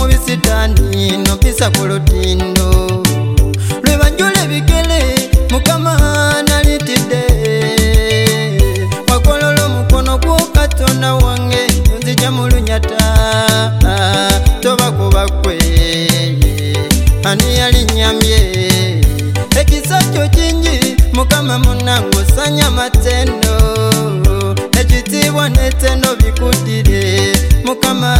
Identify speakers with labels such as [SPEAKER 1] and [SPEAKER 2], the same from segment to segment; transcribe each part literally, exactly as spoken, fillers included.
[SPEAKER 1] bisitani no bisa kulutindo lwe banjule bikele mukama nalitide wakololo mukono gwo Katonda wange nzija mulunyata toba kubakwe ani yalinyamye ekisa kyo kingi mukama munango sanya matendo ekitibwa netendo bikudire mukama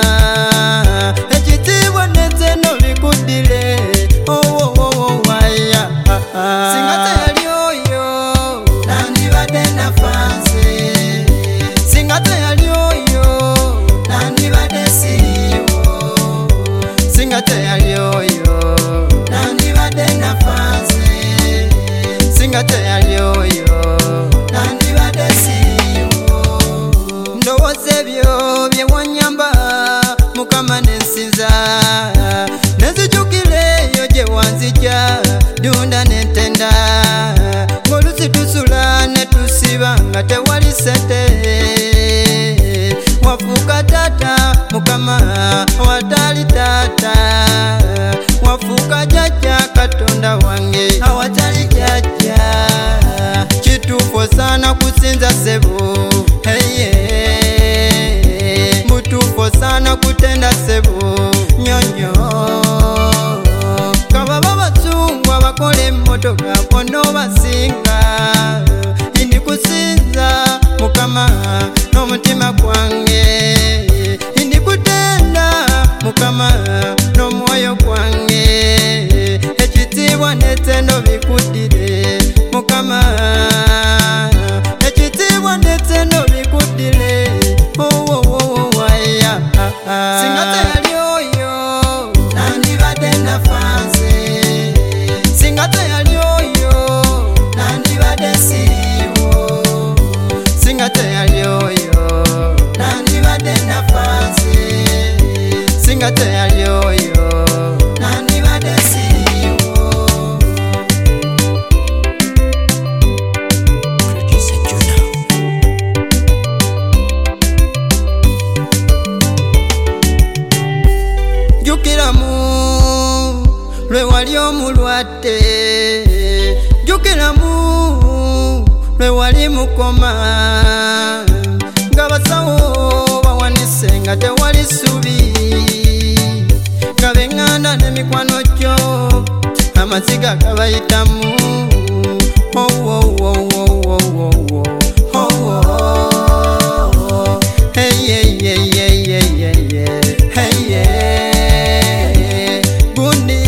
[SPEAKER 1] ekitibwa netendo bikudire oh oh oh waya singate yali oyo nandi badena fanse singate yali oyo nandi badesiyo singate yali oyo nandi badena fanse singate yali oyo nandi badesiyo ndowoze byo bye wanyamba mukama nensinza nezijukireyo gye wanzija dunda nentenda ng'olusi tusula ne tusiba nga tewali sente wafuuka tata mukama awatali tata wafuuka jjajja Katonda wange awatali jjajja kituufu sana kusinza sebo heye mutuufu sana kutenda sebo nyonyo kababa basungwa bakola emmotoka kono basinga indi kusinza mukama n'omutima gwange indi kutenda mukama n'omwoyo gwange ekitiibwa netendo bikudire mukama ekitiibwa netendo bikudire oh oh oh waya singate yali oyo nandi badena fanse singate yali oyo nandi badesiyo singate yali oyo nandi badena fanse singate yali oyo nandi badesiyo jukiramu lwe wali omulwadde jukiramu lwe wali mukoma nga basawo bawanise nga tewali ssubi nga beŋŋanda n'emikwano gyo amaziga gabayitamu oh oh oh oh oh oh oh oh hey hey hey hey hey hey hey gundi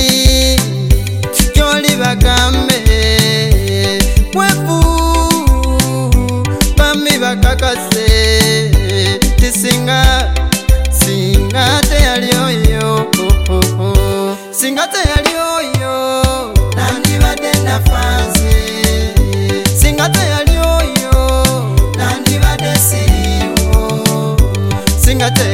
[SPEAKER 1] kyoli bagambe wefu bami bakakase tisinga singa teyali oyo singa teyali oyo nandi badena fanse singa teyali oyo nandi badesiyo singa teyali